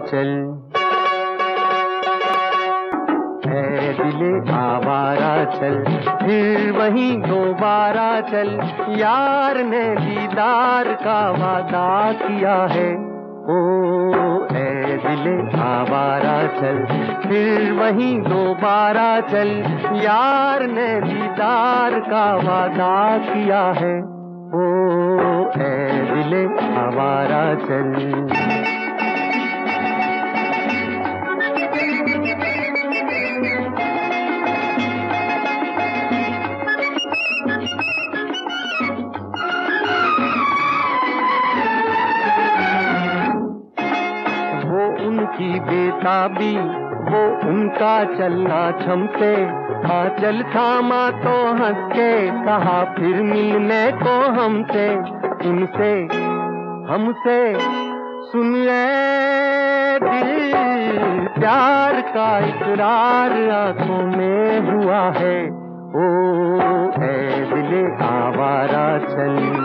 चल, ऐ दिले आवारा चल, फिर वहीं दोबारा चल। यार ने दीदार का वादा किया है। ओ ऐ दिले आवारा चल, फिर वहीं दोबारा चल। यार ने दीदार का वादा किया है। ओ ऐ दिले आवारा चल। उनकी बेताबी, वो उनका चलना छम से। हाँ चल थामा तो हंस के कहा फिर मिलने को हमसे। उनसे हमसे सुन ले दिल, प्यार का इकरार आंखों में हुआ है। ओ ऐ दिले आवारा चल।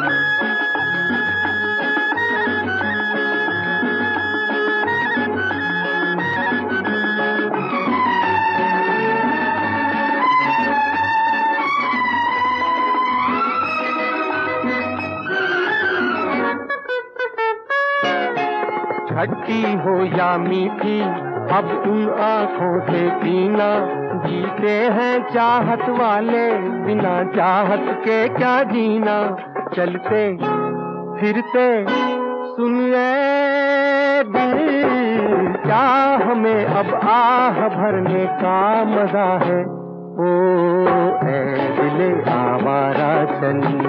खट्टी हो या मीठी, अब उन आँखों से पीना। जीते हैं चाहत वाले, बिना चाहत के क्या जीना। चलते फिरते सुन ले दिल, क्या हमें अब आह भरने का मजा है। ओ ऐ दिले आवारा चल।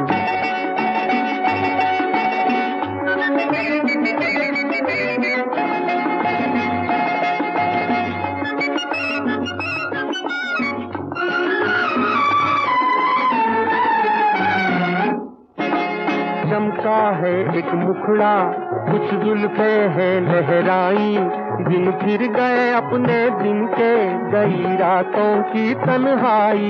चमका है एक मुखड़ा, कुछ जुल्फे हैं लहराई। दिन फिर गए अपने दिन के, गई रातों की तन्हाई।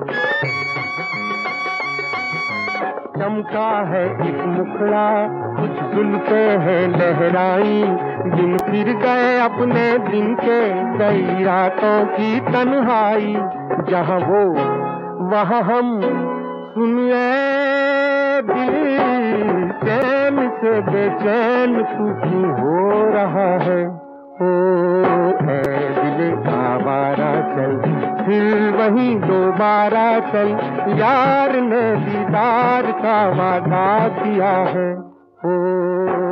चमका है एक मुखड़ा, कुछ जुल्फे हैं लहराई। दिन फिर गए अपने दिन के, गई रातों की तन्हाई। जहाँ वो वहाँ हम, सुन दिल चैन से बेचैन तू क्यों हो रहा है। ओ ऐ दिले आवारा चल, फिर वहीं दोबारा चल। यार ने दीदार का वादा किया है। ओ